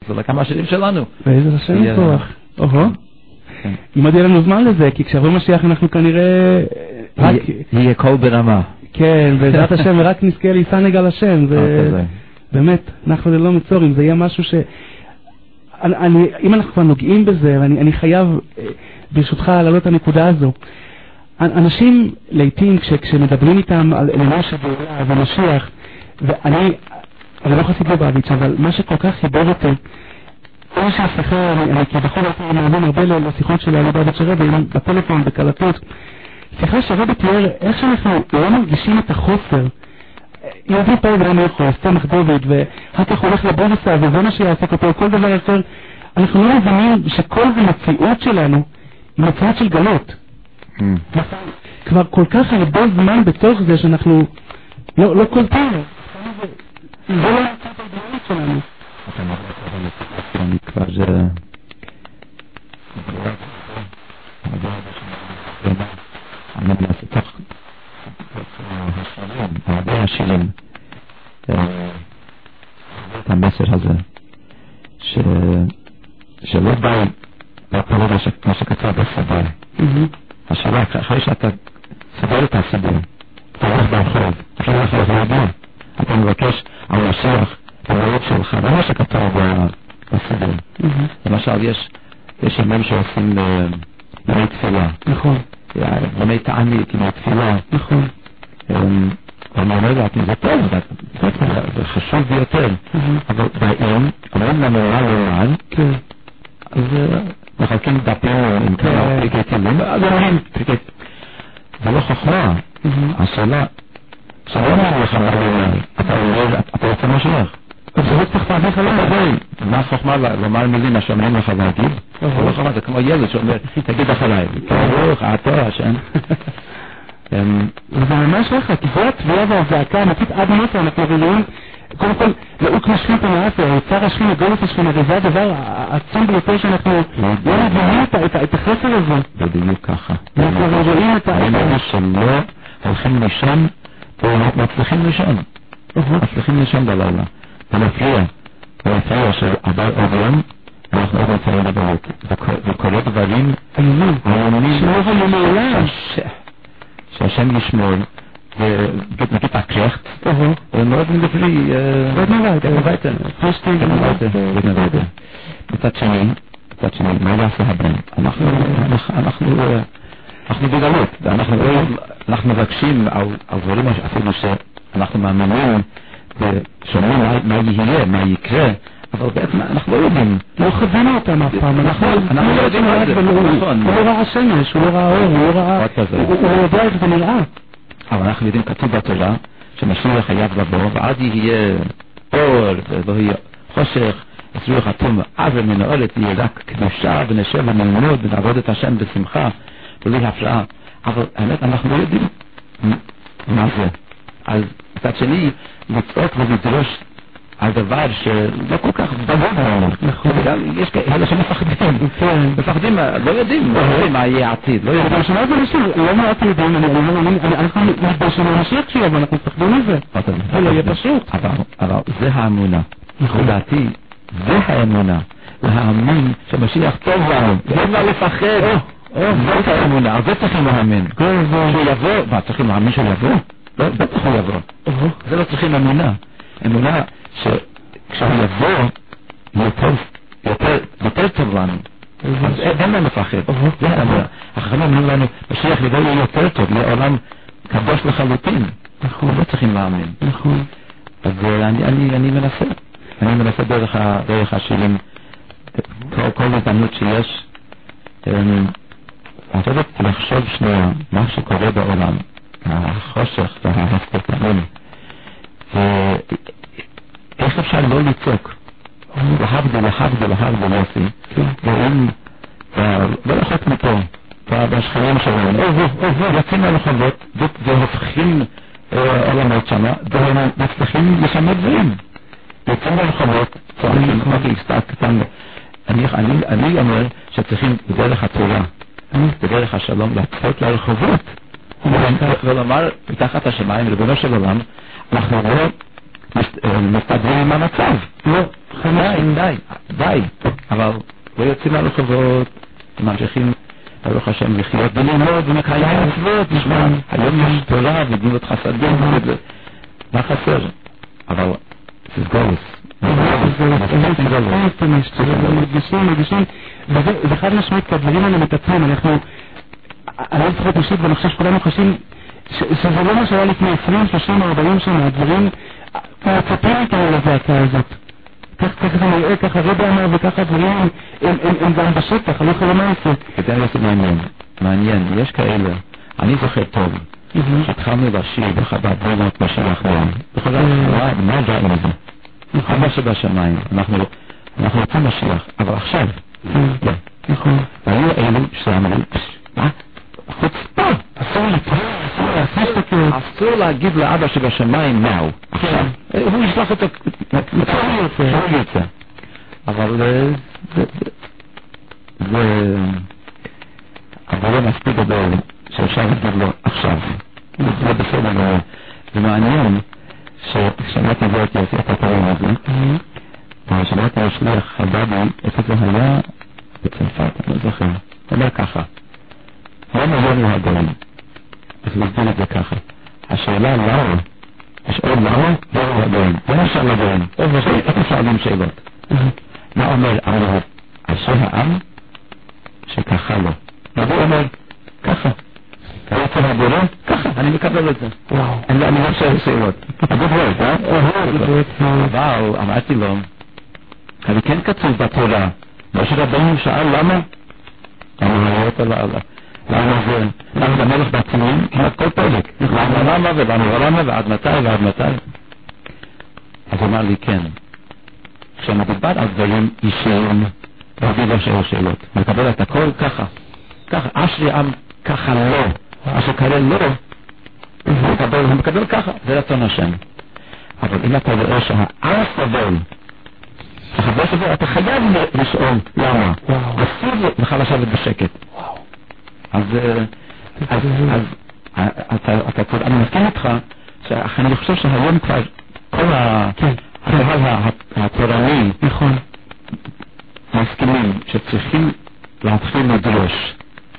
זה לכמה שירים שלנו. ואיזה השם כוח. אם עוד יהיה לנו זמן לזה, כי כשעבור משיח אנחנו כנראה... יהיה קול ברמה. כן, בעזרת השם, ורק נזכה להיסנג על השם. באמת, אנחנו ללא מצורים, זה יהיה משהו ש... אם אנחנו כבר נוגעים בזה, ואני חייב ברשותך להעלות את הנקודה הזו, אנשים לעתים כשמדברים איתם על אלוהים שבעולה ומשיח, ואני לא חסיד לובביץ', אבל מה שכל כך חיבר אותי, כל שהשיחה, אני כבכל אותי מאמין הרבה לשיחות של לובביץ' הרבי, בטלפון, בקלטות, שיחה שרבי תיאר איך שאנחנו לא מרגישים את החוסר, יהודי פעם רמי יכול, סתמך דוד, ואחר כך הולך לבורסה, וזה מה שיעסק אותו, כל דבר יותר, אנחנו לא מבינים שכל המציאות שלנו היא מציאות של גלות. כבר כל כך הרבה זמן בתוך זה שאנחנו לא קולטים. זה לא מציאות הגלות שלנו. אתה מראה אני כבר אני מנסה תוך הרבה השירים את המסר הזה שלא בא בפרוד מה שכתב בסדר. השאלה, אחרי שאתה סדר את הסידור, אתה הולך ברחוב, אתה הולך להגיע, אתה מבקש על השיח ברעות שלך, זה מה שכתב בסידור. למשל, יש ימים שעושים ימי תפילה. נכון. ימי תענית, ימי תפילה. נכון. אני אומר לעצמי, זה טוב, זה חשוב ביותר. אבל ביום, אומרים למורה לאורן, אז מחלקים דפים עם כמה פרקי תהילים, אז אומרים פרקי... זה לא חוכמה. השאלה, שלא אומר לך אתה רוצה משיח. זה לא צריך להביך עליו. מה חוכמה לומר מילים שאומרים לך להגיד? זה לא חוכמה, זה כמו ילד שאומר, תגיד אחריי. ברוך, אתה השם. זה ממש לך, כי זה התביעה והזעקה האמיתית עד מטה, אנחנו רואים, קודם כל, לעוק משכין תנאפה, יוצר השכין, הגולת השכין, הרי זה הדבר העצום ביותר שאנחנו לא מבינים את החסר הזה. בדיוק ככה. אנחנו רואים את אני אומר שלא הולכים לישון, ומצליחים לישון. מצליחים לישון בלילה. ולפריע שעבר עוברים, אנחנו עוד נצאים לברות. וכל הדברים איומים. שלא היו מעולם. שהשם ישמור ונגיד הקרחת ומאוד נגפלי מצד שני מה יעשה הבן? אנחנו בגלות אנחנו מבקשים על דברים אפילו שאנחנו מאמינים ושומעים מה יהיה, מה יקרה, אבל בעצם אנחנו לא יודעים, לא חווינו אותם אף פעם, אנחנו לא יודעים מה זה, הוא לא ראה שמש, הוא לא ראה אור, הוא לא יודע איך זה נראה. אבל אנחנו יודעים, כתוב בתורה שמשיח חייב לבוא ואז יהיה אור ולא יהיה חושך, יסרו חתום עבר מנועלת, יהיה רק קדושה ונשב ונלמוד ונעבוד את השם בשמחה בלי הפרעה. אבל האמת אנחנו לא יודעים מה זה. אז מצד שני לצעוק ולדרוש על דבר שלא כל כך ברור לנו. יש כאלה שמפחדים. מפחדים, לא יודעים מה יהיה העתיד. לא יודעים. בשביל זה משהו, לא מעט יודעים, אנחנו מתבשלים למשיח שיהיה, אבל אנחנו מפחדים מזה. זה לא יהיה פשוט. אבל זה האמונה. לדעתי, זה האמונה. להאמין שמשיח טוב לנו. אין לה לפחד. זאת האמונה. על זה צריכים להאמין. שהוא יבוא. צריכים להאמין שהוא יבוא? לא, בטח הוא יבוא. זה לא צריכים אמונה. אמונה שכשהוא יבוא יותר טוב לנו. אז אין לנו לפחד. זה האמונה. החכמים אומרים לנו, משיח יבוא יהיה יותר טוב, יהיה עולם קדוש לחלוטין. לא צריכים להאמין. אז אני מנסה דרך השירים, כל הזדמנות שיש, לחשוב שנייה מה שקורה בעולם, החושך וההסתכלים, איך אפשר לא לצעוק, להבדיל יוסי, ואם לא רחוק מפה, בשכנים שלנו, יוצאים לרחובות והופכים עולמות שמה, ומצליחים לשנות דברים. יוצאים לרחובות, צועקים, אני אומר שצריכים בדרך התורה, בדרך השלום, לצאת לרחובות, ולומר מתחת השמיים, ריבונו של עולם, אנחנו לא מסתדרים עם המצב. לא, די. די, אבל לא יוצאים לרחובות, ממשיכים ברוך השם לחיות וללמוד ומקיים מצוות, נשמע, היום יש תורה וגמילות חסדים, מה חסר? אבל זה גולס. מרגישים, וזה חד משמעית, כי הדברים האלה מתעצמים, אנחנו, אני לא צריכות אישית, ואני חושב שכולנו חשים, שזה לא מה שהיה לפני 20, 30, 40 שנה, הדברים, מצפים איתנו לזעקה הזאת. כך זה נראה, ככה רבי אמר, וככה הדברים, הם גם בשטח, אני לא יכול לומר את זה. כדי לעשות מעניין, יש כאלה, אני זוכר טוב, שהתחלנו לשיר בחב"ד בונות בשלח בהם, בכל זאת, מה זה עם זה? מה שבשמיים, אנחנו רוצים לשלח, אבל עכשיו, נכון. והיו אלו שאמרו, מה? חוצפה, אסור להגיד לאבא שבשמיים נאו, עכשיו, הוא ישלח אותו, יוצא, אבל זה מספיק גדול שאפשר להגיד לו עכשיו, זה בסדר, זה מעניין ששמעתי את הפעם הזה, ושמעתי השליח חב"די, איפה זה היה? בצרפת, אני לא זוכר, הוא אומר ככה, למה יונו הגויים? אז הוא הסביר את זה ככה, השאלה למה, השאלה למה יונו הגויים, זה מה שאלה גויים, איך שואלים שאלות? מה אומר אמרו, אשר העם שככה לו, והוא אומר, ככה, ככה הגורם, ככה, אני מקבל את זה. אני לא שואל שאלות. הגבוהות, אבל אמרתי לו, אבל כן כתוב בתורה, משה רבנו שאל למה? למה זה? למה המלך בעצמם? כמעט כל פרק. למה ולמה ועד מתי ועד מתי? אז אמר לי כן. כשמדובר על דברים אישיים, רבי לא שואל שאלות. מקבל את הכל ככה. ככה, אשרי עם ככה לא. אשר קרא לא, הוא מקבל ככה. זה רצון השם. אבל אם אתה רואה שהעם סבל, החבר סבל, אתה חייב לשאול למה. אסור לך לשבת בשקט. אז אני מסכים איתך, אני חושב שהיום כבר כל הקהל התורני מסכימים שצריכים להתחיל לדרוש,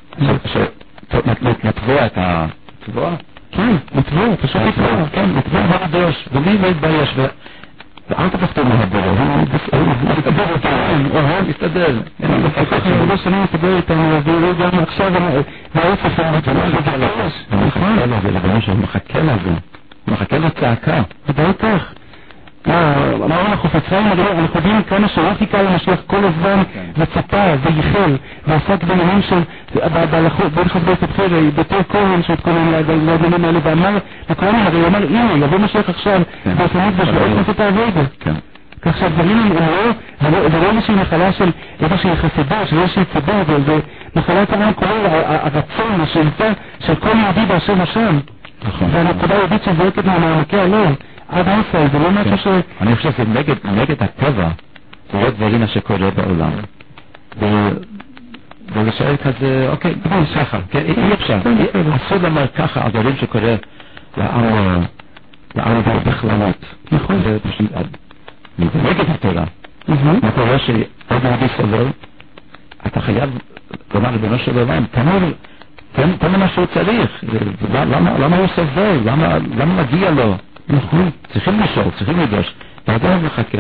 לתבוע את התבוע? כן, לתבוע, פשוט לתבוע, כן, לתבוע ולדרוש, בלי להתבייש, ואל תפחתו מהדבר, הוא מסתדר אותנו, הוא מסתדר. הרבה שנים מסתדר איתנו, והוא גם עכשיו, והאופף הוא מחכה לזה, הוא מחכה לצעקה. בטח. אמרנו אנחנו חפצים, אנחנו יודעים כמה שהוא חיכה למשיח כל הזמן וצפה וייחל ועסק בעניינים של בין חסדי סבחר בתור כהן שהתכונן לעניינים האלה ואמר לכהנים, הרי הוא אמר הנה יבוא משיח עכשיו והפנית בשביל לעשות את העבודה. כך שהדברים הם זה לא איזושהי מחלה של איזושהי חסדה, של איזושהי צדה, זה מחלת העם כולל הרצון, השאיפה של כל יהודי באשר השם, והנקודה היהודית שזועקת מהמעמקי הלב עד הסל, זה לא משהו ש... אני חושב שזה נגד הטבע, זה לא דברים שקורה בעולם. ולשאל כזה, אוקיי, דבר שחר, אי אפשר. אסור לומר ככה על דברים שקורה לעם בכללות. נכון. זה פשוט נגד התורה. מה קורה שעוד יהודי סובל, אתה חייב לומר לבנו של עולם, תן מה שהוא צריך. למה הוא סובל? למה מגיע לו? נכון, צריכים לשאול, צריכים לדרוש, ועדיין מחכה.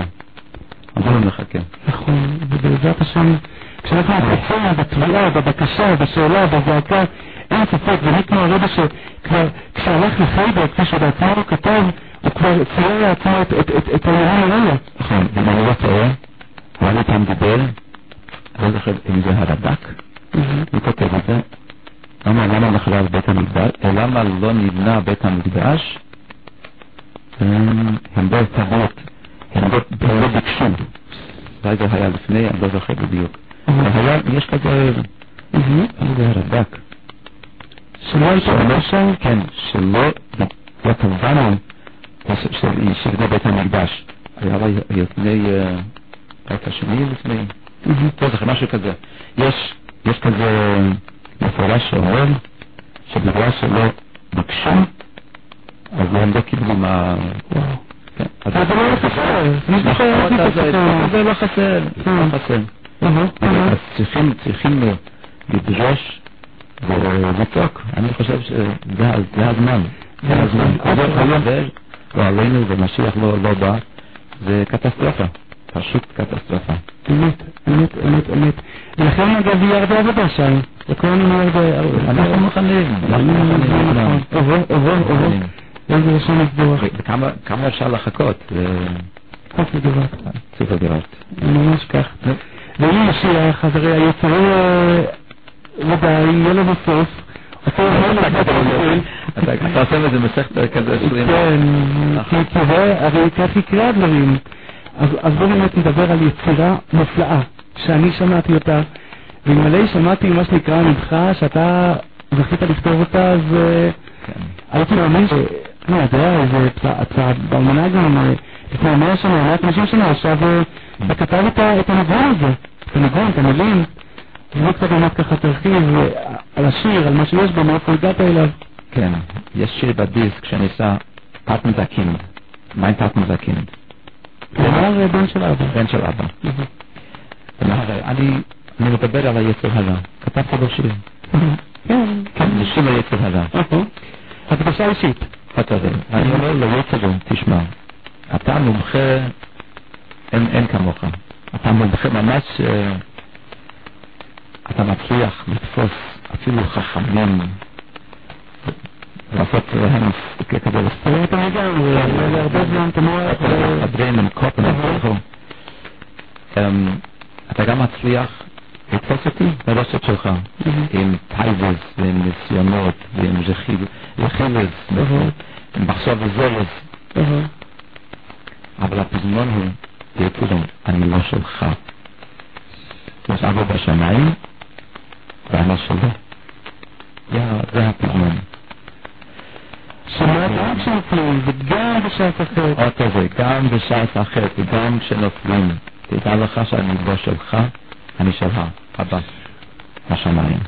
נכון, ובעזרת השם, כשאנחנו נתחיל בתביעה, בבקשה, בשאלה, בזעקה, אין ספק, ומי כמו הרבה שכבר, כשהלך לחייבר, כפי שבעצמו הוא כתב, הוא כבר צייר לעצמו את העניין האלה. נכון, ואני לא טועה, הוא היה פעם דיבר, אני לא זוכר אם זה הרד"ק, הוא כותב את זה, למה נחרב בית המקדש, למה לא נבנה בית המקדש, הם לא תבות, הם לא ביקשו. אולי זה היה לפני, אני לא זוכר בדיוק. יש כזה, זה הרד"ק. שלא הייתה בקשה? כן, שלא תבנו שבנה בית המקדש. היה לפני, בית השני לפני, לא זוכר, משהו כזה. יש כזה מפורש שאומר שבגלל שלא ביקשו, אז הם לא קיבלו מה... זה לא חסר. זה לא חסר. אז צריכים לדרוש ולצעוק. אני חושב שזה הזמן. לא עלינו ומשיח לא בא. זה קטסטרופה. פשוט קטסטרופה. אמת. ולכן אגב ירדה עבודה שם. אנחנו מוכנים. איזה ראשון לסדוח. כמה אפשר לחכות? צריך לדירות. ממש כך. ואם משיח, אז הרי היוצרי ודאי, יהיה לו בסוף. אתה עושה את זה מסכת כזה שלנו. כן, כי הרי כך יקרה הדברים. אז בואו באמת נדבר על יצירה מופלאה, שאני שמעתי אותה, ואלמלא שמעתי מה שנקרא ממך, שאתה זכית לכתוב אותה, אז הייתי מאמין לא יודע, איזה באלמנה גם לפני 100 שנה, 150 שנה, עכשיו וכתב את הנגון הזה, את הנגון, את המילים, ולא קצת באמת ככה תרחיב על השיר, על מה שיש בו, מאיפה הגעת אליו. כן, יש שיר בדיסק שניסה פטן זקינד. מה עם פטן זקינד? זה אמר בן של אבא. בן של אבא. אני מדבר על היצר הרע. כתבת לו שיר. כן. זה שיר היצר הרע. הקדשה אישית. אני אומר ליצר, תשמע, אתה מומחה, אין כמוך. אתה מומחה ממש, אתה מצליח לתפוס אפילו חכמים, לעשות להם כדי לסתור את המידע, זה הרבה זמן תמורה הדברים הם קופן אתה גם מצליח לתפוס אותי ברשת שלך עם טייבז ועם ניסיונות ועם רכילז עם מחשב וזורז אבל הפזמון הוא תראו, אני לא שלך יש אבא בשמיים ואני שלו זה הפזמון שמעת רק שנופלים וגם בשעת אחרת אותו זה, גם בשעת אחרת וגם כשנופלים תדע לך שאני לא שלך אני שלך, אבא בשמיים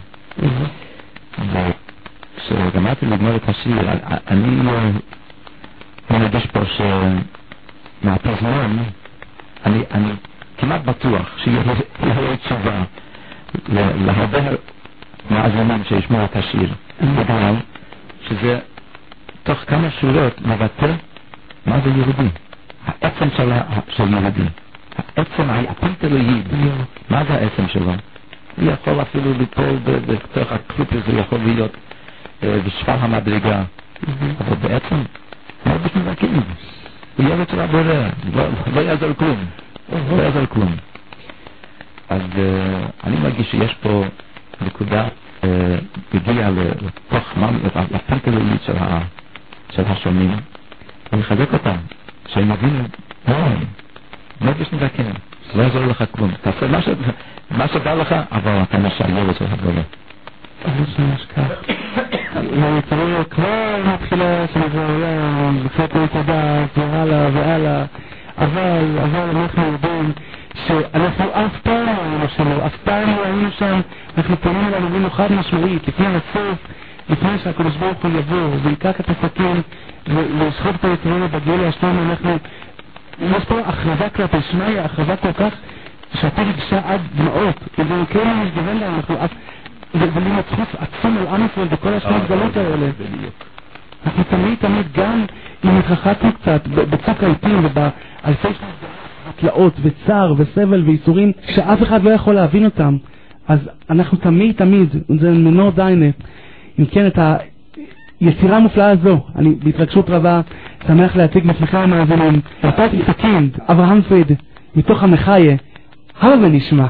וכשגמרתי לגמור את השיר אני מרגיש פה שמהפזמון אני כמעט בטוח שיהיה תשובה להרבה מאזינים שישמעו את השיר בגלל שזה תוך כמה שורות מבטא מה זה יהודי העצם של יהודי העצם הפנטלויד מה זה העצם שלו הוא יכול אפילו ליפול בתוך הקלופ הזה יכול להיות בשפל המדרגה אבל בעצם לא בשנבקים הוא ילד של הבורא לא יעזור כלום אז אני מרגיש שיש פה נקודה הגיעה לתוך לפנטלויד של השונים ולחזק אותם שהם מבינים לא בשנבקים לא יעזור לך כלום תעשה מה שבא לך אבל אתה משאיר של הבורא זה שמש כך ויצרים כבר מתחילה שנבואיה לפחות נתדע והלאה אבל אנחנו יודעים שאנחנו אף פעם לא היינו שם אנחנו פונים אלינו ובינו חד משמעית לפני הסוף לפני שהקדוש ברוך הוא יבוא ויקק את הסכין וישחוט את היצרים בגאולה השלום יש פה הכרזה כלפי שמיה הכרזה כל כך שאתה רגשה עד דמעות וגם כן משגוון להם אנחנו ולי מצחוץ עצום על עם ישראל בכל השנות גלות האלה אנחנו תמיד גם אם התרחקנו קצת בצוק העיתים ובאלפי תלאות וצער וסבל ואיסורים שאף אחד לא יכול להבין אותם אז אנחנו תמיד זה מנור דיינה אם כן את היצירה המופלאה הזו אני בהתרגשות רבה שמח להציג בפניכם המאזינים פטן זקינד אברהם פריד מתוך המחיה הבה ונשמע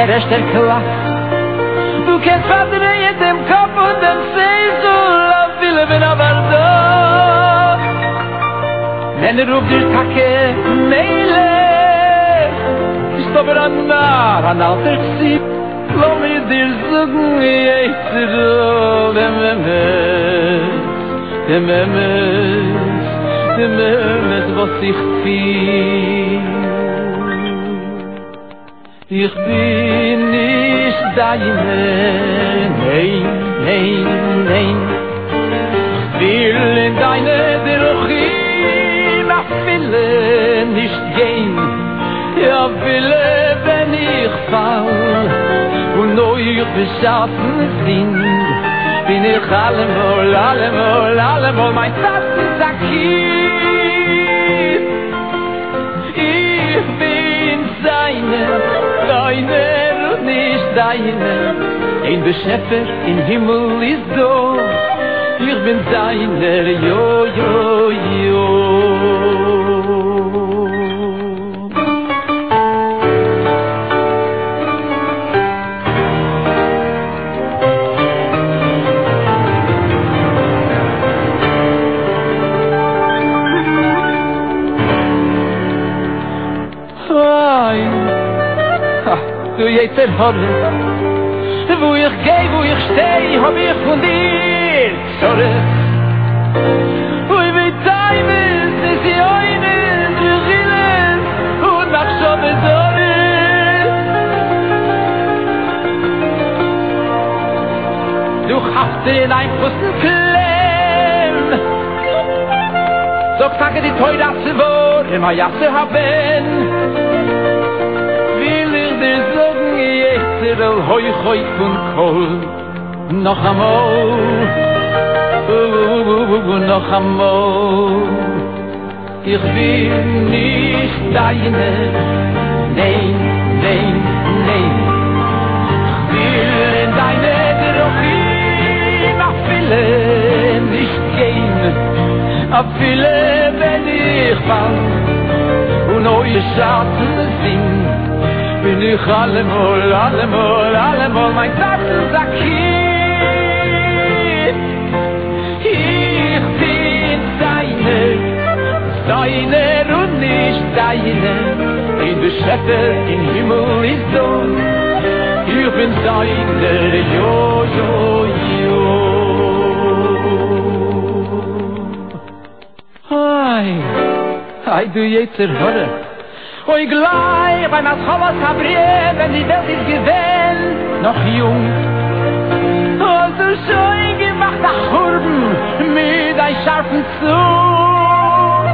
Rest der Klasse. Du kennst verdreht im Kopf und dem Seesul auf viele bin aber da. Wenn ruft dir Kacke Meile, ist aber an alter Zieb. Lass mir dir sagen, Jetzerl, dem Memes, was ich fühl. Ich bin nicht deine, nein. Ich will in deine Drachim, ich will nicht gehen. Ja, will, wenn ich fall und neu beschaffen bin ich allemal mein Tatsakir. Ich bin deiner und nicht deine. Ein Beschäfer im Himmel ist so. Ich bin deiner, jo. Du jetzer Horre, wo ich geh, wo ich steh, hab ich von dir Sorge. Und wie Time ist, ist die eine, du Gilles, und mach schon Sorge. Du hast in ein Fussen Klemm, so sage die Teuratze vor, immer Jasse haben. Hoi von Kohl, noch einmal, noch einmal. Ich bin nicht deine, nein. Ich will in deine Drachim, ich will nicht gehen, ich will, wenn ich fall und neue Schatten sind. Bin ich allemal mein Tatsakir. Ich bin deine und nicht deine. Ein Beschäfer im Himmel ist so. Ich bin deine, jo. Hey, du jetzer Horre. Oi gleich beim Aschabas Habrieh, wenn die Welt ist gewähnt, noch jung. Und du schön gemacht nach Hurben mit ein scharfen Zug.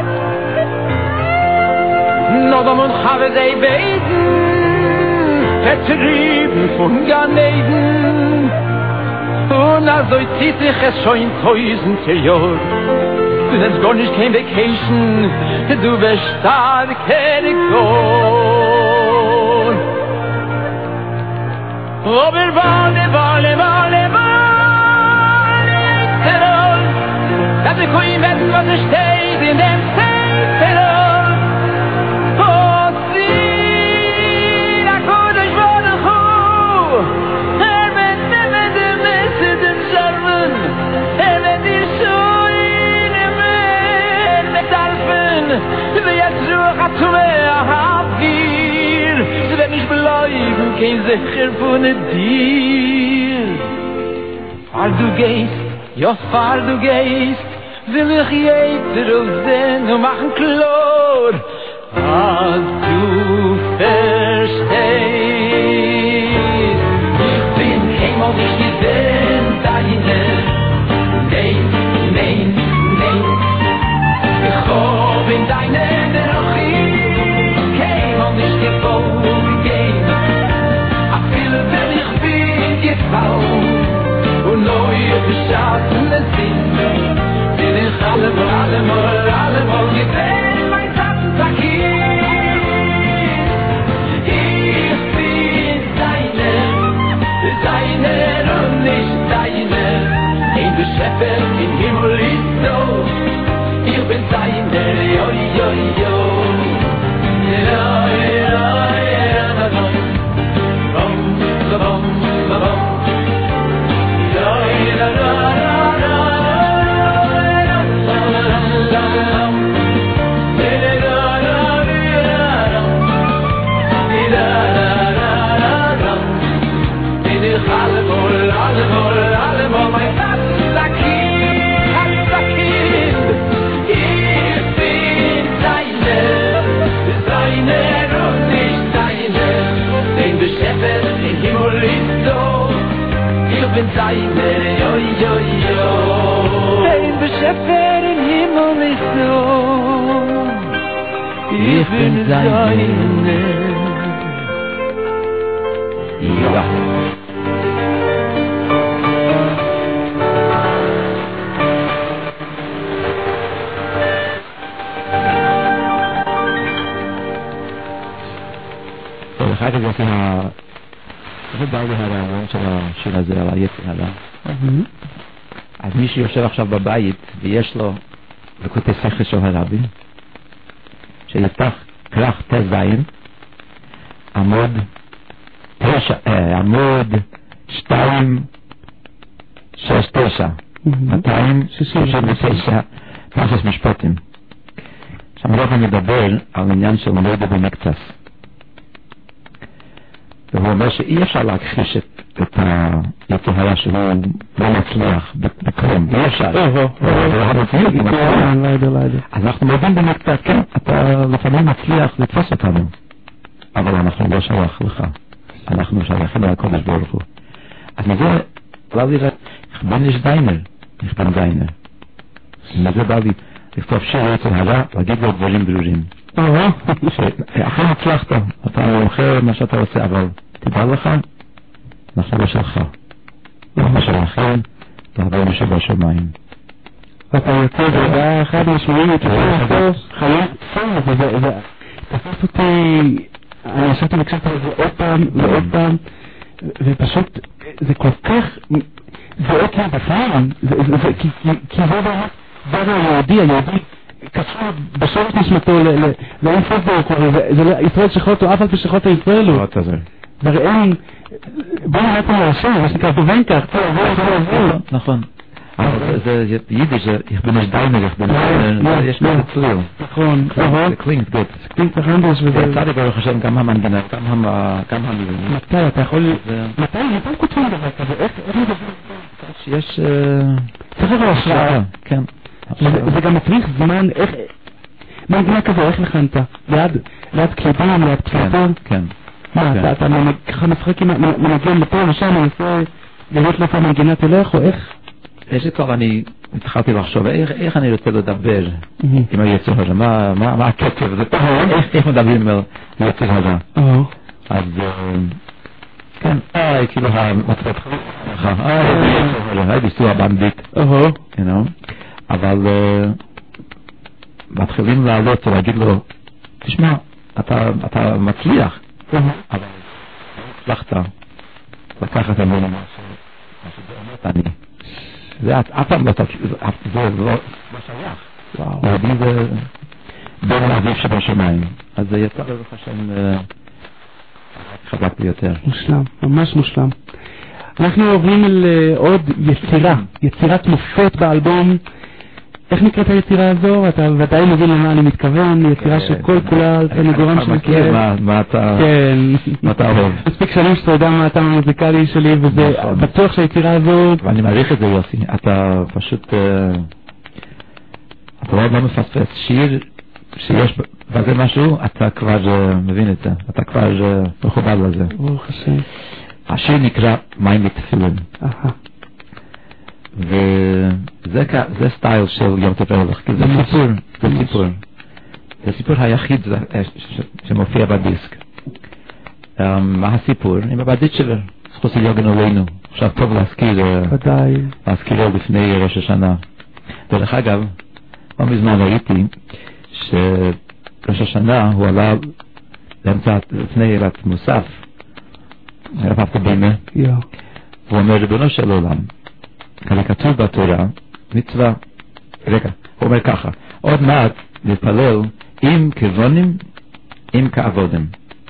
Noch am und habe sie beten, vertrieben von Ganeden. Und also zieht sich es schon 1000 Jahre. Du nennst gar nicht kein Vacation, du bist starker Gott. Aber warte, dass ich kein Wetten, was steht in dem Zettel. Und sie, da kann ich wohnen, mit dem Messer, dem Scherben, mit die Schuhe. Sie jetzt Ruhe hat zu mehr Hafir. Sie wird nicht bleiben, kein Sicher von dir. Fahr du gehst, will ich jeder aussehen und machen klar, was du verstehst. Ich bin einmal nicht gesehen, deine, nein. Ich hab in deine Drachim, kein Mann nicht gefolgen. Ach, viele will ich bin gefallen und neue beschaffene sind. Bin ich allemal gesehen, mein Tatsakir. Ich bin deine und nicht deine. Ein Beschäfer im Himmel ist so. Ich bin deine, yo. bin seine, yo, yo, yo. Ein Beschäfer im Himmel ist so. Ich bin seine. Ja. אחר כך זה בא לי הרעיון של השיר הזה על היצר הרע. אז מי שיושב עכשיו בבית ויש לו לקוטי שכל של הרבי, שיפתח כרך תזין, עמוד 269, 269 פרשת משפטים. שם רוב מדבר על עניין של מודה במקצת. והוא אומר שאי אפשר להכחיש את היצר הרע שהוא לא מצליח בכלום, אי אפשר. אז אנחנו מודים במקצת, כן, אתה לפעמים מצליח לתפוס אותנו, אבל אנחנו לא שלח לך, אנחנו שלחים על הקודש ברוך הוא. אז מזה בא לי ich bin deiner. מזה בא לי לכתוב שיר יצר הרע, להגיד לו דברים ברורים. אחרי הצלחת, אתה מוכר מה שאתה עושה, אבל תדע לך, אנחנו לא שלך. אנחנו שלכם, והרבה שבשמיים. ואתה יוצא, זה היה אחד משמעיים, אתה יכול חיות סוף, וזה תפס אותי, אני ישבתי והקשבתי על זה עוד פעם ועוד פעם, ופשוט, זה כל כך, זה עוד פעם בפעם, כי זה היהודי, קשור בשורש נשמתו לאין סוף ברוך הוא, זה ישראל שכותו, אף על פי שכותו ישראל לו. וראיין, בוא נראה פה להשם, מה שנקרא בובן כך, נכון. זה יידיש, ich bin nicht deiner, ich bin deiner, יש לי צליל. נכון, זה קלינט גוט. זה קלינט החנדש, וזה... צדי ברוך השם, גם המנגנה, גם המילים. מתי, אתה יכול... מתי כותבים דבר כזה? איך מדבר? שיש... צריך לבוא השראה. כן. זה גם מצריך זמן, איך... מנגנה כזה, איך לכנת? ליד קליפים, ליד פסלטון? כן. מה, אתה ככה משחק עם מנגן לפה ושם, מנסה לראות לאיפה המנגנה תלך, או איך? יש לי כבר, אני התחלתי לחשוב, איך אני רוצה לדבר עם היצר הרע, מה הקצב, איך מדברים על היצר הרע. אז כן, כאילו המטרת חלק, ביסוע בנדית, אבל מתחילים לעלות ולהגיד לו, תשמע, אתה מצליח, אבל הצלחת לקחת ממנו משהו באמת אני. זה אף פעם לא שייך. יהודי זה בין האביב שבשמיים. אז זה יצא ברוך השם חזק ביותר. מושלם, ממש מושלם. אנחנו עוברים לעוד יצירת מופת באלבום. איך נקראת היצירה הזו? אתה ודאי מבין למה אני מתכוון, יצירה שכל כולה על סנגורם של מכיר. מה אתה אוהב? מספיק שנים שאתה יודע מה הטעם המוזיקלי שלי, וזה בטוח שהיצירה הזו... ואני מעריך את זה יוסי, אתה פשוט... אתה לא מפספס שיר שיש בזה משהו, אתה כבר מבין את זה, אתה כבר מחובר לזה. ברוך השם. השיר נקרא מים ותפילין. וזה סטייל של יום טוב הלך, כי זה סיפור היחיד שמופיע בדיסק. מה הסיפור? עם הבדית שלו, זכוסי יוגן עלינו. עכשיו טוב להזכיר לפני ראש השנה. דרך אגב, לא מזמן ראיתי שראש השנה הוא עלה לפני אלת מוסף, הרב בימה, הוא אומר ריבונו של עולם, כאן כתוב בתורה, מצווה, רגע, הוא אומר ככה, עוד מעט נתפלל עם כבונים, עם כעבודם.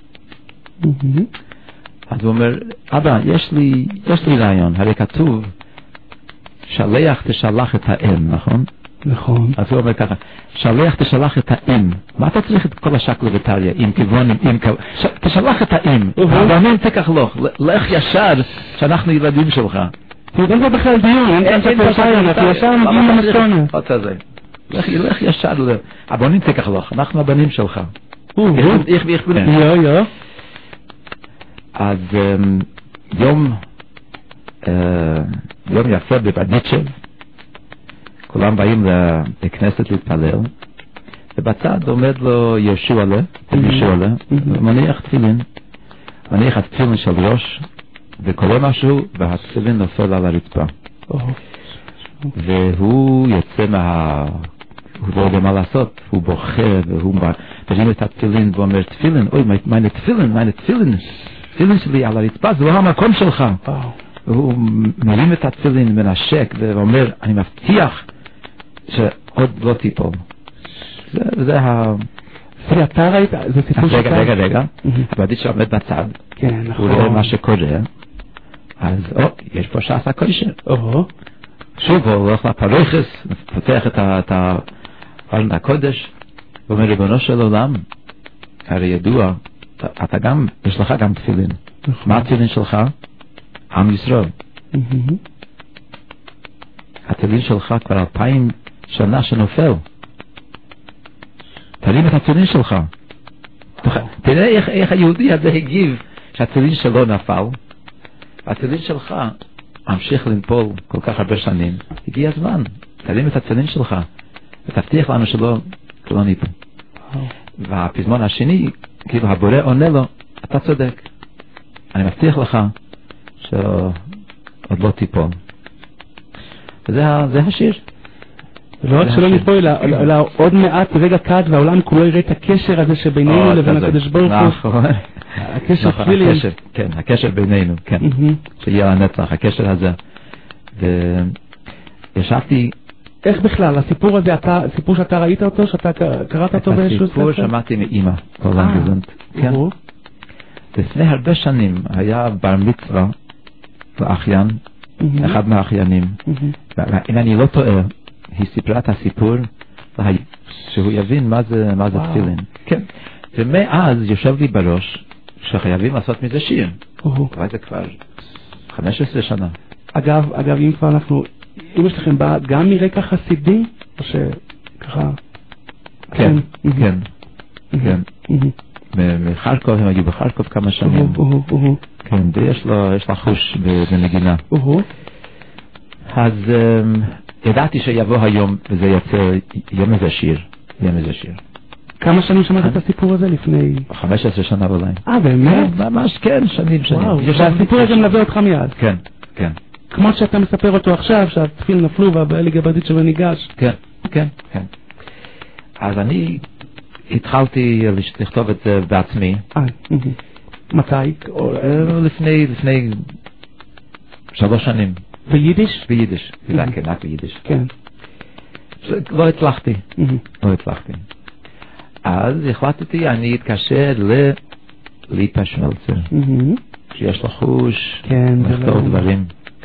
אז הוא אומר, אבא, יש לי רעיון, הרי כתוב, שלח תשלח את האם, נכון? נכון. אז הוא אומר ככה, שלח תשלח את האם. מה אתה צריך את כל השקלו וטליה? עם כיוונים, תשלח את האם. ואמן תקח לו, לך ישר, שאנחנו ילדים שלך. אין פה בכלל דיון, אין פה ישר מגיעים למסקנה. לך ישר, הבנים תקח לו, אנחנו הבנים שלך. איך בנים. יו. אז יום יום יפה בברדיצ'ב, כולם באים לכנסת להתפלל, ובצד עומד לו ישועלה, ומניח תפילין, מניח התפילין של ראש, וקורא משהו, והתפילין נופל על הרצפה. והוא יוצא הוא לא יודע מה לעשות, הוא בוכה, והוא מרים את התפילין, ואומר, תפילין, אוי, מה תפילין שלי על הרצפה, זה לא המקום שלך. והוא מרים את התפילין, מנשק, ואומר, אני מבטיח שעוד לא תיפול. זה אתה ראית, זה סיפור שאתה... רגע, הברדיצ'ב עומד בצד, הוא רואה מה שקורה, אז יש פה שעשה כושר. שוב הוא הולך לפרוכס, פותח את ארון הקודש, ואומר, ריבונו של עולם, הרי ידוע, אתה גם, יש לך גם תפילין. מה התפילין שלך? עם ישראל. התפילין שלך כבר 2000 שנה שנופל. תרים את התפילין שלך. תראה איך היהודי הזה הגיב שהתפילין שלו נפל. התפילין שלך ממשיך לנפול כל כך הרבה שנים. הגיע הזמן, תרים את התפילין שלך ותבטיח לנו שלא ניפול. והפזמון השני, כאילו הבורא עונה לו, אתה צודק, אני מבטיח לך שעוד לא תיפול. וזה השיר. לא רק שלא ניפול, אלא עוד מעט רגע קד והעולם כולו יראה את הקשר הזה שבינינו לבין הקדוש ברוך הוא. הקשר תפילין. כן, הקשר בינינו, כן. שיהיה הנצח, הקשר הזה. וישבתי... איך בכלל, הסיפור הזה, סיפור שאתה ראית אותו, שאתה קראת אותו באיזשהו ספר? הסיפור שמעתי מאמא, כן. לפני הרבה שנים היה בר מצווה לאחיין, אחד מהאחיינים. אם אני לא טועה, היא סיפרה את הסיפור שהוא יבין מה זה תפילין. כן. ומאז יושב לי בראש שחייבים לעשות מזה שיר. זה כבר 15 שנה. אגב, אם כבר אם יש לכם בא גם מרקע חסידי, או שככה... כן. מחרקוב, הם היו בחרקוב כמה שנים. כן, ויש לה חוש בנגינה. אז ידעתי שיבוא היום וזה יצא יום איזה שיר. כמה שנים שמעת את הסיפור הזה לפני? 15 שנה אולי. באמת? ממש כן, שנים. והסיפור הזה מלווה אותך מיד. כן. כמו שאתה מספר אותו עכשיו, שהתפיל נפלו והבעלי גברדיצ'ב ניגש. כן. אז אני התחלתי לכתוב את זה בעצמי. מתי? לפני 3 שנים. ביידיש? ביידיש, כן, רק ביידיש. כן. לא הצלחתי. אז החלטתי, אני אתקשר לליפה שמלצר, שיש לו חוש לכתוב דברים.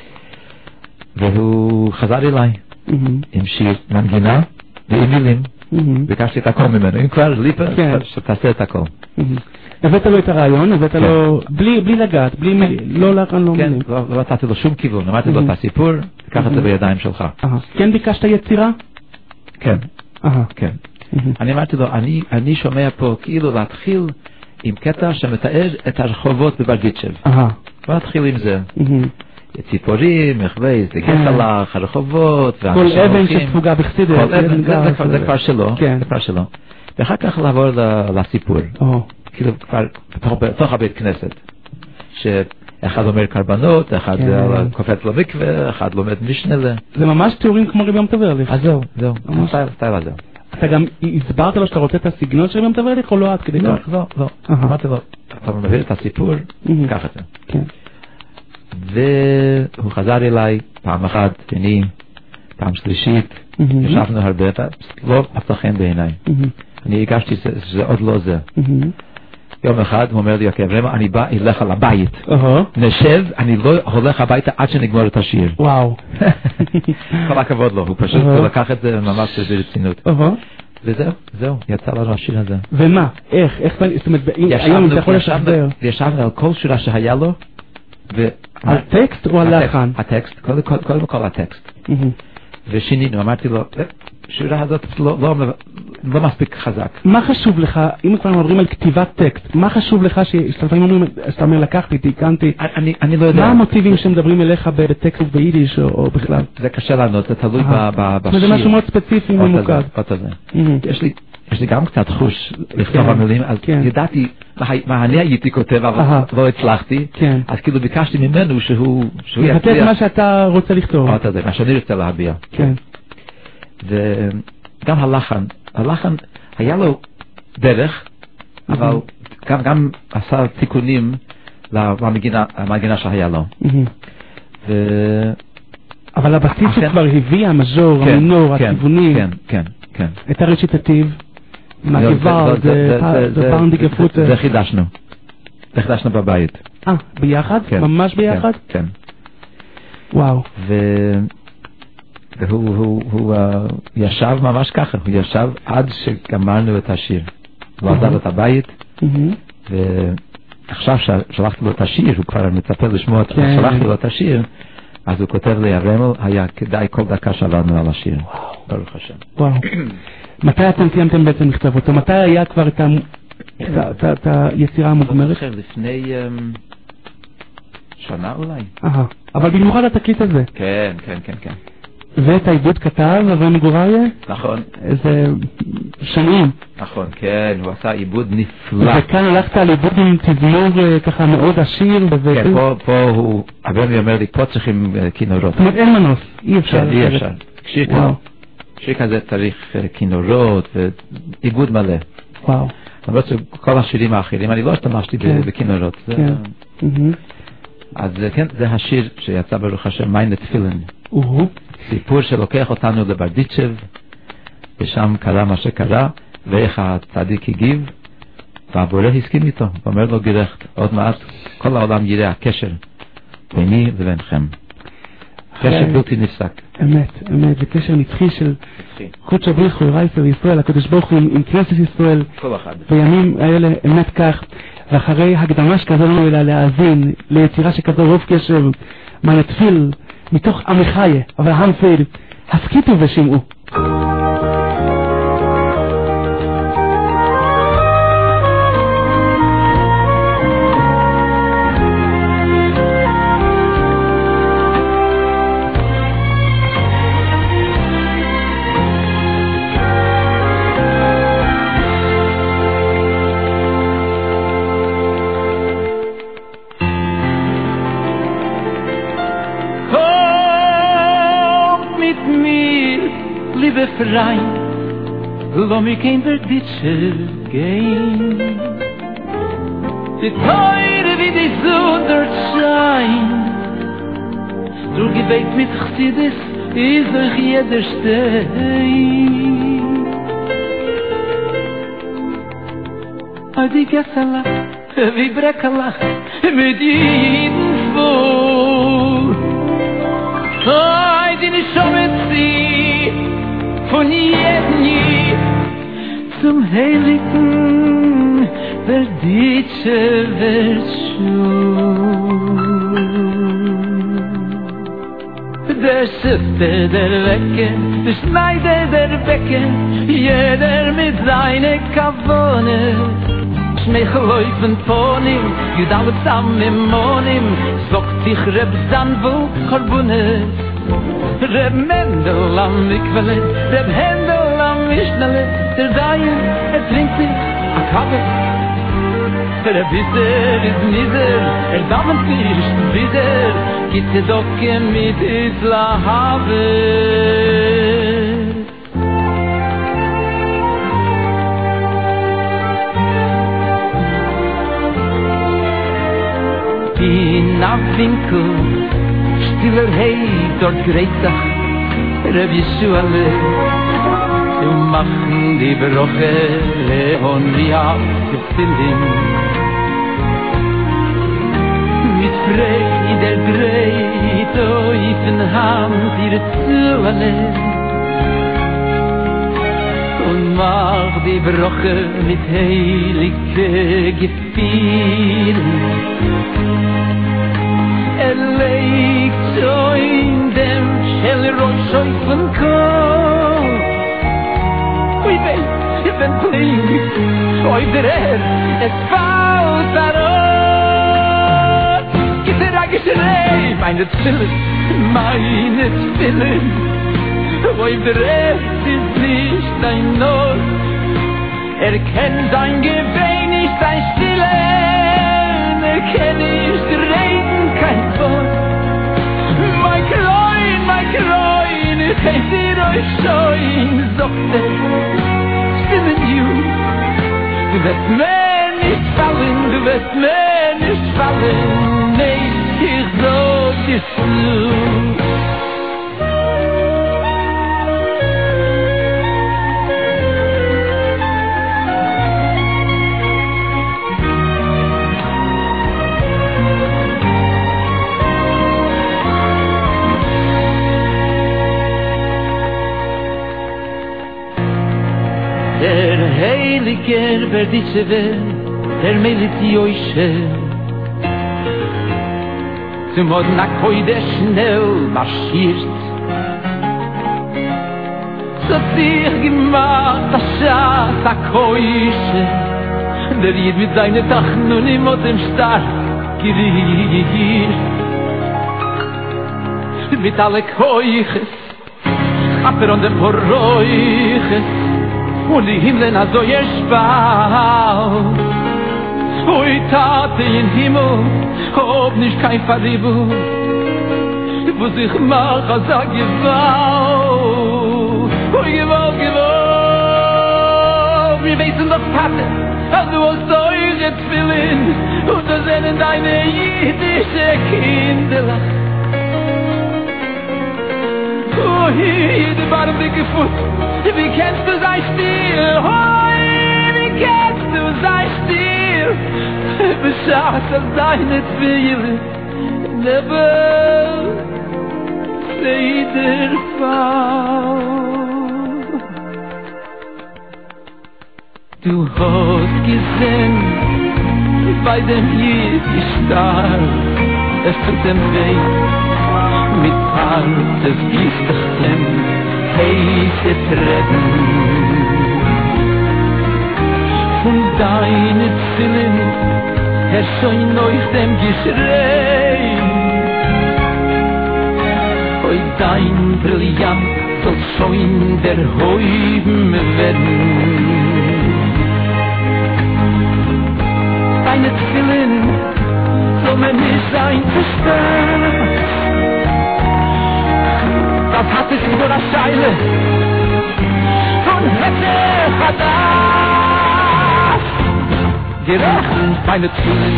והוא חזר אליי עם שיר מנגינה ועם מילים. ביקשתי את הכל ממנו. אם כבר ליפה, שתעשה את הכל. הבאת לו את הרעיון, הבאת לו בלי לגעת, לא לחן, לא מילים. כן, לא נתתי לו שום כיוון. אמרתי לו את הסיפור, תיקח את זה בידיים שלך. כן ביקשת יצירה? כן. אני אמרתי לו, אני שומע פה כאילו להתחיל עם קטע שמתאר את הרחובות בברדיצ'ב. בוא נתחיל עם זה. ציפורים, מחווי, זה גחלך, הרחובות, כל אבן שספוגה בחסידות. זה כבר שלו. ואחר כך לעבור לסיפור. כאילו כבר בתוך הבית כנסת. שאחד אומר קרבנות, אחד קופץ למקווה, אחד לומד משנלה. זה ממש תיאורים כמו רבי יום טוב ארליך. אז זהו, סטייל הזה. אתה גם הסברת לו שאתה רוצה את הסגנון של רבי יום טוב ארליך או לא עד כדי כך? לא. אמרתי לו, אתה מביא את הסיפור, קח את זה. כן. והוא חזר אליי פעם אחת, פעם שלישית, ישבנו הרבה, לא מצא חן בעיניי. אני הגשתי שזה עוד לא זה. יום אחד הוא אומר לי, אוקיי, אני בא אליך לבית. נשב, אני לא הולך הביתה עד שנגמור את השיר. וואו. כל הכבוד לו, הוא פשוט לקח את זה ממש ברצינות. וזהו, יצא לנו השיר הזה. ומה? איך? זאת אומרת, היום אתה יכול לשחזר. ישבנו על כל שירה שהיה לו. על טקסט או על לחן? הטקסט, קודם כל הטקסט. ושינינו, אמרתי לו, השירה הזאת לא מספיק חזק. מה חשוב לך, אם כבר מדברים על כתיבת טקסט, מה חשוב לך שאתה אומר לקחתי, תיקנתי? אני לא יודע. מה המוטיבים שמדברים אליך בטקסט ביידיש או בכלל? זה קשה לענות, זה תלוי בשיר. זה משהו מאוד ספציפי ממוקד. יש לי גם קצת חוש לכתוב המילים, אז ידעתי מה אני הייתי כותב, אבל לא הצלחתי, אז כאילו ביקשתי ממנו שהוא יצליח. לתת מה שאתה רוצה לכתוב. מה שאני רוצה להביע. וגם הלחן היה לו דרך, אבל גם עשה תיקונים למנגינה שהיה לו. אבל הבסיס הוא כבר הביא המז'ור, המינור, הכיוונים. כן. את הרציטטיב, מהגבר, זה פאונדיגה פוטר. זה חידשנו בבית. ביחד? ממש ביחד? כן. וואו. והוא ישב ממש ככה, הוא ישב עד שגמרנו את השיר. הוא עזב את הבית, ועכשיו שלחתי לו את השיר, הוא כבר מצפה לשמוע, שלחתי לו את השיר, אז הוא כותב לי, הרמל, היה כדאי כל דקה שעברנו על השיר. ברוך השם. וואו. מתי אתם סיימתם בעצם לכתוב אותו? מתי היה כבר את היצירה המוגמרת? לפני שנה אולי. אבל במיוחד התקליט הזה. כן. ואת העיבוד כתב אברהם גוריה? נכון. איזה שנים. נכון, כן, הוא עשה עיבוד נפלא. וכאן הלכת על עיבוד עם תזמור ככה מאוד עשיר. כן, פה הוא, אברהם אומר לי, פה צריכים כינורות. זאת אומרת, אין מנוס, אי אפשר. אי אפשר. שיר כזה צריך כינורות ועיבוד מלא. וואו. למרות שכל השירים האחרים, אני לא השתמשתי בכינורות. אז כן, זה השיר שיצא ברוך השם, מיינה תפילין. סיפור שלוקח אותנו לברדיצ'ב, ושם קרה מה שקרה, ואיך הצדיק הגיב, והבורא הסכים איתו, ואומר לו גרחת, עוד מעט כל העולם יראה הקשר ביני ובינכם. קשר בלתי נפסק. אמת, זה קשר נצחי של קודש הבריך ורייסר וישראל, הקדוש ברוך הוא עם כנסת ישראל, בימים האלה אמת כך, ואחרי הקדמה שכזו לנו אלא להאזין ליצירה שכזו רוב קשר מהנתפיל מתוך עמיחיה, אברהם פייל, הסכיתו ושמעו. Frein, lo mi kein verditsche gehen. Die Teure wie die Sonne dort schein. Du gebet mit Chsidis, is euch jeder stein. Ai die Gessala, wie Brekala, mit jeden Fuhr. Ai die Nishometzi, von jedem zum Heiligen verditsche Verschu. Der Schifter, der Wecker, der Schneider, der Bäcker, jeder mit seiner Kavone. Schmeichläufen von ihm, Judal zusammen im Monim, sagt sich Reb Zanvu, Korbunes. Reb Mendel am Mikwele, Reb Hendel am Mischnele, der Dayen, trinkt sich a Kaffee. Der Bisser ist Nieder, davent nicht wieder, geht die Docke mit Isla Have. In a Winkel, stiller Hei, dort Greitach, Reb Yeshuale, du machen die Broche, Leon Rial, Gefilin. Mit Freude greit, oifen Hand, ihre Zuale, und mach die Broche mit heilige Gefühlen. Legt so in dem Schellroschoi von Kohl, given thing. Oi der es fällt darauf. Geschrei, meine Zwillen. Oi der ist nicht dein Not. Kennt dein Gebet nicht, dein Stillen. Kenn ich der Regen kein Wort. Mein Klein, ich heiß dir euch schon. Sagt stimmen you. Du wirst mir nicht fallen, nee, ich sag dir zu. Der Heiliger wird diese Welt, der meldet die Oische. Zum Moden a Koide schnell marschiert. So sich gemacht, a Schatz a Koische. Der Jid mit seinen Tachen und im Moden stark geriert. Mit alle Koiches, Chaper und dem Porroiches. Und die Himmeln hat so gespart. Oi Tate in Himmel, ob nicht kein Verliebung, wo sich mach als a Gewalt. Oi Gewalt, wir wissen doch Tate, als du hast eure Zwillen, und da sind deine jüdische Kinderlach. Oh, jede barmdicke Fuß, wie kennst du sein Stil? Hoi, wie kennst du sein Stil? Beschaß auf deine Zwillen, never say der Fall. Du hast gesehen, bei dem Jid starb, tut dem weh, mit Hartes Gießdachem, heiße Tränen. Von deinen Zillen erscheint euch dem Geschrei. Oi dein Brillant soll schon der Heuben werden. Deine Zillen soll man nicht sein zerstört. Das hat es nur das Scheile und hätte Chadash. Gerecht meine Zwillen,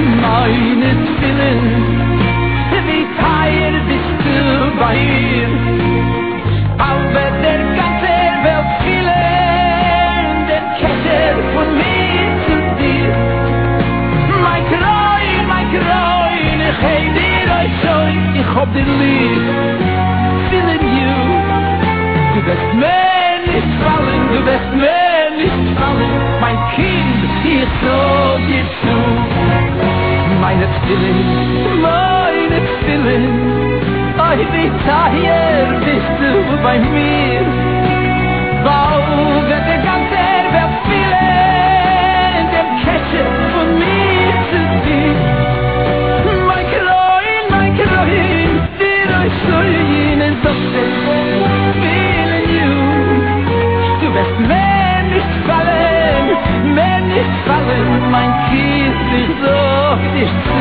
wie teuer bist du bei ihr. Aber der ganze Welt fielen, den Kette von mir zu dir. Mein Kreun, ich heb dir euch schon, ich hab dir lieb. Du wirst mir nicht fallen, mein Kind, ich sag dir zu. Meine Zwillen, oi, wie teuer bist du bei mir. Bald wird der ganze Welt fielen, dem Kette von mir zu dir. Mein Kreun, dir euch so jenen Tochter. Du wirst mir nicht fallen, mein Kind, ich sag dich.